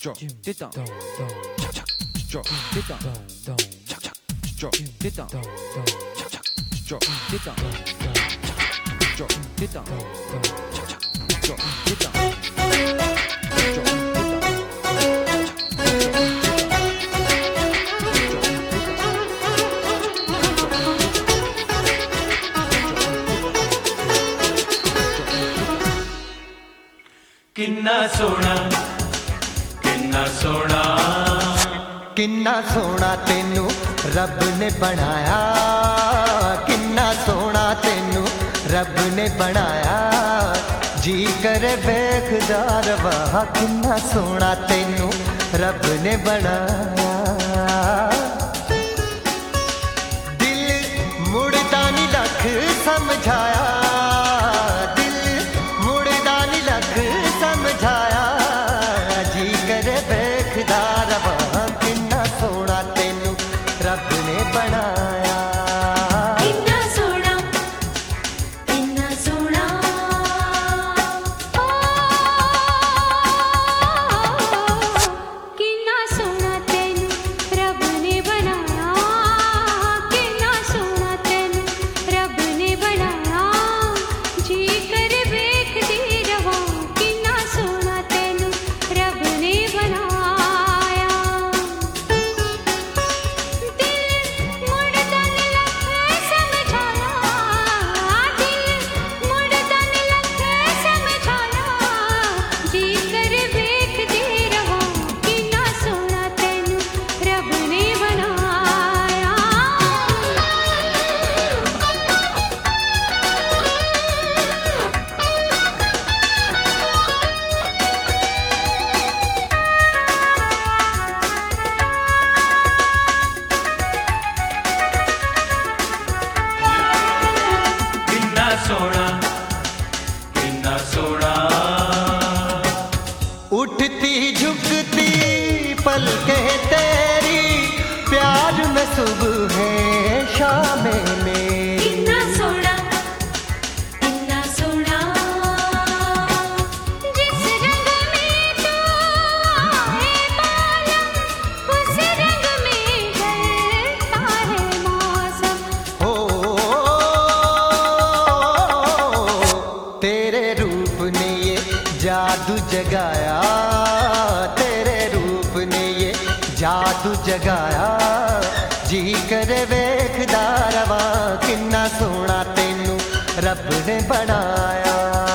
drop it down, chak chak, drop it down, chak chak, drop it down, chak chak, drop it down, drop it down, chak chak, drop it down, drop it down. किन्ना सोना किन्ना सोना किन्ना सोना तेनू रब ने बनाया, किन्ना सोना तेनू रब ने बनाया, जी करे वेखदा रवा किन्ना सोना तेनू रब ने बनाया। दिल मुड़दा नी लख समझाया, दिल मुड़दा नी लख समझाया, जी करे वेखदा रवा किन्ना सोना तेनू रब ने बनाया। किन्ना सोना किन्ना सोना किन्ना सोना तेनू रब ने बनाया, किन्ना सोना तेनू रब ने बनाया, जी कर वेखदी रवां किन्ना सोना तेनू रब ने बनाया। दिल मुड़दा नी लख समझाया, दिल मुड़दा नी लख समझाया, जी कर वेखदी रवां किन्ना सोना तेनू रब ने बनाया। किन्ना सोना किन्ना सोना उठती झुकती पलकें तेरी, प्यार में सुबह है शाम मेरी। किन्ना सोना किन्ना सोना जिस रंग में तू आए बालम, उस रंग में ढलता है मौसम। हो तेरे रूप ने ये जादू जगाया, तेरे रूप ने ये जादू जगाया, जी करे वेखदा रवा किन्ना सोना तेनू रब ने बनाया।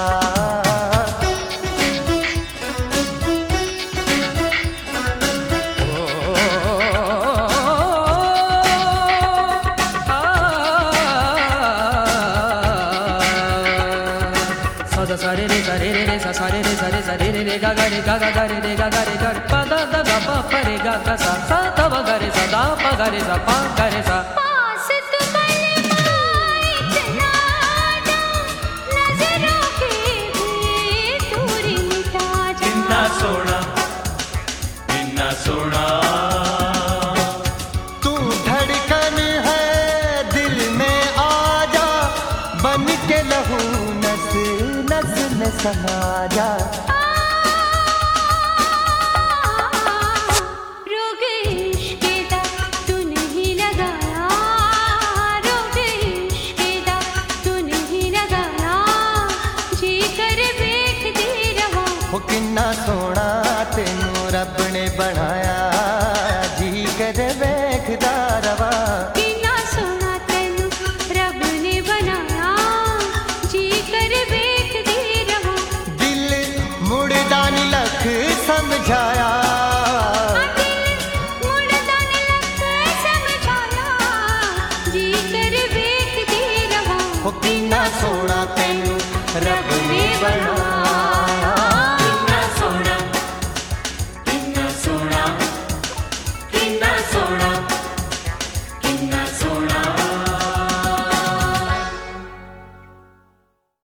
Sada sare re sa sare re sa re re ga ga re ga ga re ga ga re ga pa da da ga pa pa re ga ga sa ta ba ga re sa da pa ga re sa pa ga re sa। पास तू बलवाए इतना दो, नजरों के भी दूरी मिटा जा। किन्ना सोना किन्ना सोना तू धड़कन है दिल में आजा, बन के लहू नस नस में समा जा। रोग इश्क दा तू नहीं लगाया, रोग इश्क दा तू नहीं लगाया, जी कर वेखदी रवां हो किन्ना सोना तेनू रब ने बनाया, जी कर वेखदा रवा किन्ना सोना तेनू रब ने बनाया, जी कर वेखदी रवां दिल मुड़दा नी लख समझाया,